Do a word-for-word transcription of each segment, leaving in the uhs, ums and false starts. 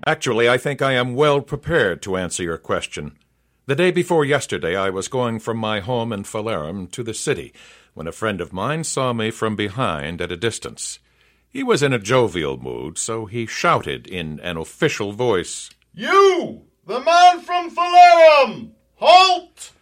Actually, I think I am well prepared to answer your question. The day before yesterday, I was going from my home in Phalerum to the city, when a friend of mine saw me from behind at a distance. He was in a jovial mood, so he shouted in an official voice, "You, the man from Phalerum! Halt!"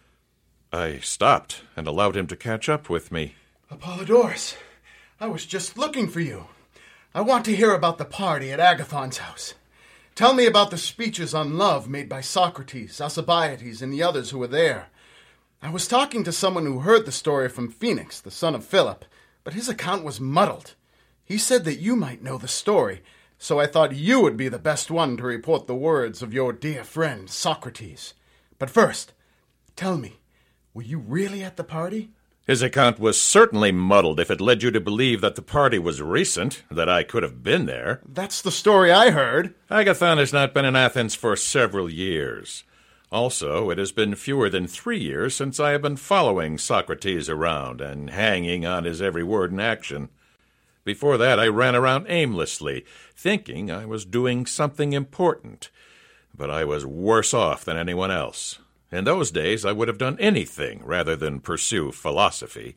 I stopped and allowed him to catch up with me. "Apollodorus, I was just looking for you. I want to hear about the party at Agathon's house. Tell me about the speeches on love made by Socrates, Alcibiades, and the others who were there. I was talking to someone who heard the story from Phoenix, the son of Philip, but his account was muddled. He said that you might know the story, so I thought you would be the best one to report the words of your dear friend Socrates. But first, tell me, were you really at the party?" His account was certainly muddled if it led you to believe that the party was recent, that I could have been there. "That's the story I heard." Agathon has not been in Athens for several years. Also, it has been fewer than three years since I have been following Socrates around and hanging on his every word and action. Before that, I ran around aimlessly, thinking I was doing something important. But I was worse off than anyone else. In those days, I would have done anything rather than pursue philosophy.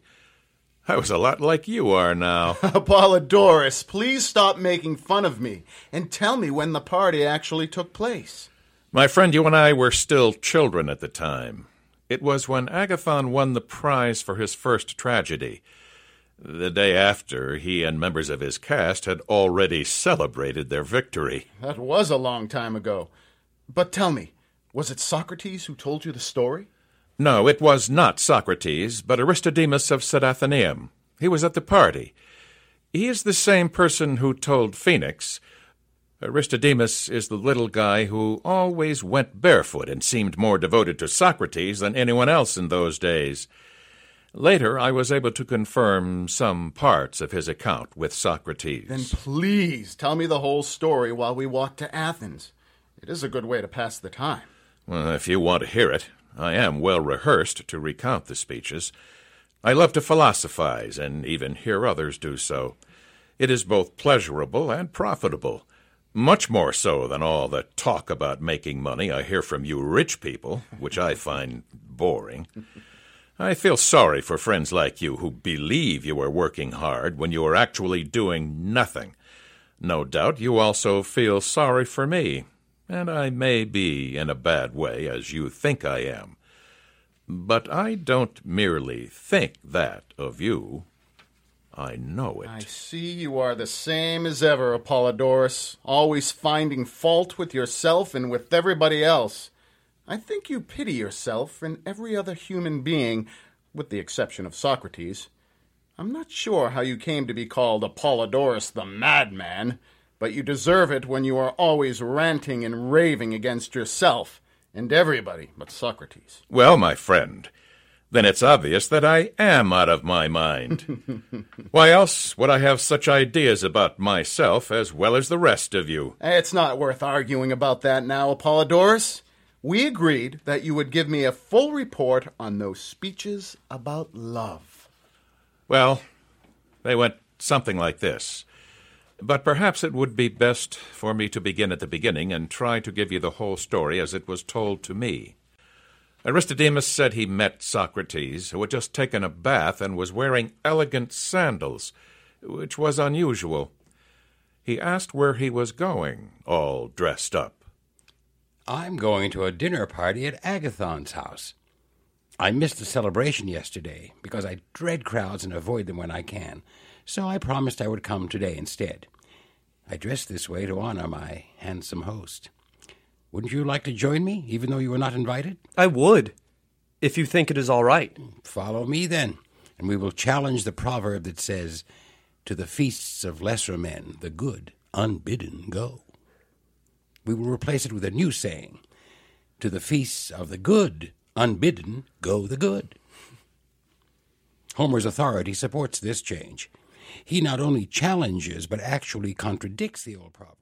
I was a lot like you are now. "Apollodorus, please stop making fun of me and tell me when the party actually took place." My friend, you and I were still children at the time. It was when Agathon won the prize for his first tragedy. The day after, he and members of his cast had already celebrated their victory. That was a long time ago. But tell me, was it Socrates who told you the story? No, it was not Socrates, but Aristodemus of Cydathenium. He was at the party. He is the same person who told Phoenix. Aristodemus is the little guy who always went barefoot and seemed more devoted to Socrates than anyone else in those days. Later, I was able to confirm some parts of his account with Socrates. Then please tell me the whole story while we walk to Athens. It is a good way to pass the time. Well, if you want to hear it, I am well rehearsed to recount the speeches. I love to philosophize and even hear others do so. It is both pleasurable and profitable, much more so than all the talk about making money I hear from you rich people, which I find boring. I feel sorry for friends like you who believe you are working hard when you are actually doing nothing. No doubt you also feel sorry for me, and I may be in a bad way, as you think I am. But I don't merely think that of you. I know it. I see you are the same as ever, Apollodorus, always finding fault with yourself and with everybody else. I think you pity yourself and every other human being, with the exception of Socrates. I'm not sure how you came to be called Apollodorus the madman, but you deserve it when you are always ranting and raving against yourself and everybody but Socrates. Well, my friend, then it's obvious that I am out of my mind. Why else would I have such ideas about myself as well as the rest of you? It's not worth arguing about that now, Apollodorus. We agreed that you would give me a full report on those speeches about love. Well, they went something like this. But perhaps it would be best for me to begin at the beginning and try to give you the whole story as it was told to me. Aristodemus said he met Socrates, who had just taken a bath and was wearing elegant sandals, which was unusual. He asked where he was going, all dressed up. I'm going to a dinner party at Agathon's house. I missed the celebration yesterday because I dread crowds and avoid them when I can, so I promised I would come today instead. I dressed this way to honor my handsome host. Wouldn't you like to join me, even though you were not invited? I would, if you think it is all right. Follow me, then, and we will challenge the proverb that says, "To the feasts of lesser men, the good, unbidden, go." We will replace it with a new saying, "To the feasts of the good, unbidden, go the good." Homer's authority supports this change. He not only challenges, but actually contradicts the old proverb.